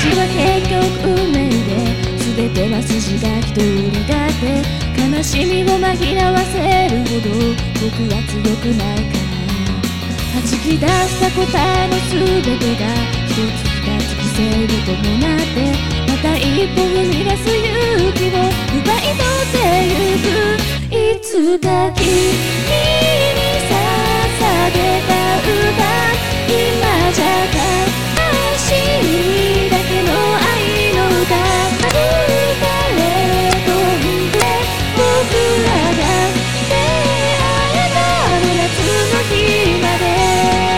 は結局運命で、全ては筋が一人だって、悲しみを紛らわせるほど僕は強くないから、弾き出した答えの全てが一つ二つ犠牲を伴って、また一歩踏み出す勇気を奪い取ってゆく。いつか君に捧げた歌、今じゃ魂だけの愛の歌、誰とんで僕らが出会えた夏の日まで。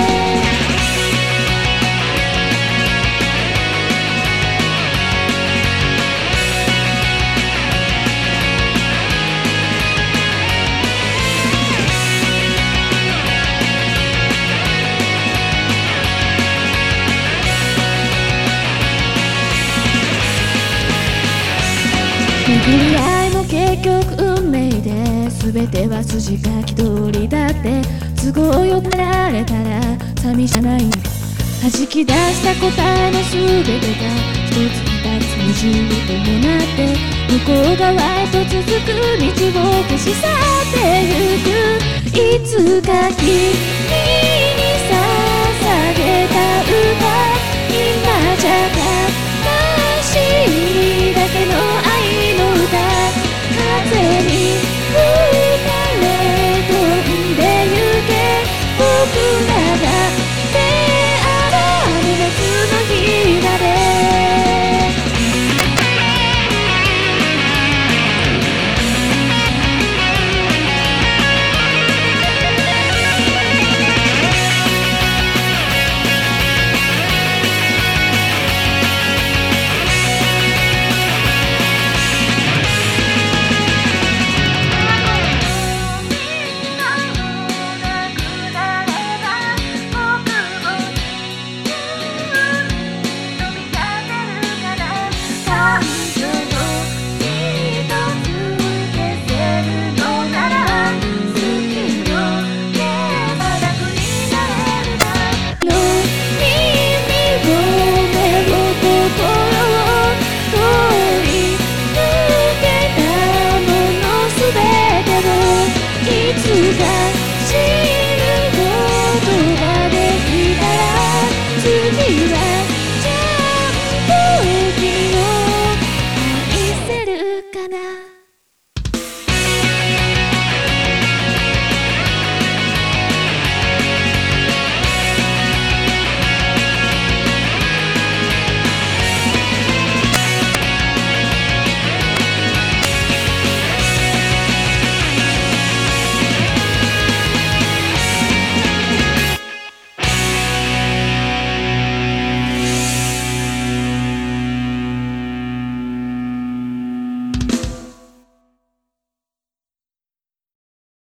巡り合いも結局運命で、全ては筋書き通りだって、都合よくられたら寂しくない。弾き出した答えの全てが一つ二つ矛盾を伴って、向こう側へと続く道を消し去ってゆく。いつか君